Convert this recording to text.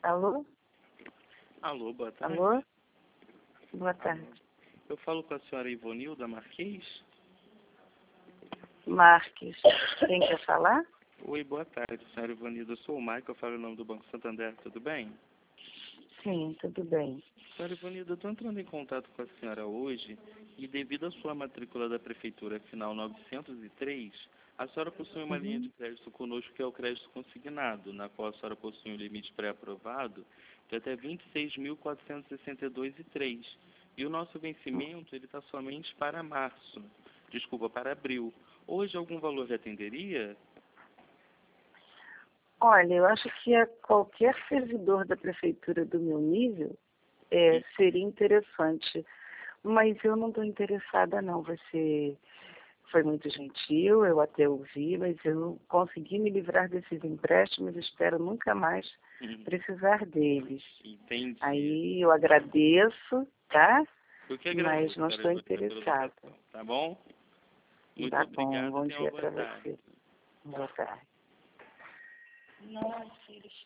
Alô? Alô, boa tarde. Alô? Boa tarde. Eu falo com a senhora Ivonilda Marques? Marques, quem quer falar? Oi, boa tarde, senhora Ivonilda. Eu sou o Michael, eu falo em nome do Banco Santander, tudo bem? Sim, tudo bem. Senhora Ivonilda, eu estou entrando em contato com a senhora hoje e devido à sua matrícula da Prefeitura final 903, a senhora possui uma linha de crédito conosco que é o crédito consignado, na qual a senhora possui um limite pré-aprovado de até 26.462,03. E o nosso vencimento ele está somente para para abril. Hoje algum valor lhe atenderia? Olha, eu acho que qualquer servidor da prefeitura do meu nível seria interessante, mas eu não estou interessada não. Você foi muito gentil, eu até ouvi, mas eu não consegui me livrar desses empréstimos, espero nunca mais precisar deles. Entendi. Aí eu agradeço, tá? Eu que Mas agradeço, não senhora estou Ivonilda, pela interessada. educação, tá bom? Muito Tá bom, obrigado. bom Tenha uma dia boa para tarde. você. Boa tarde. Nossa, ele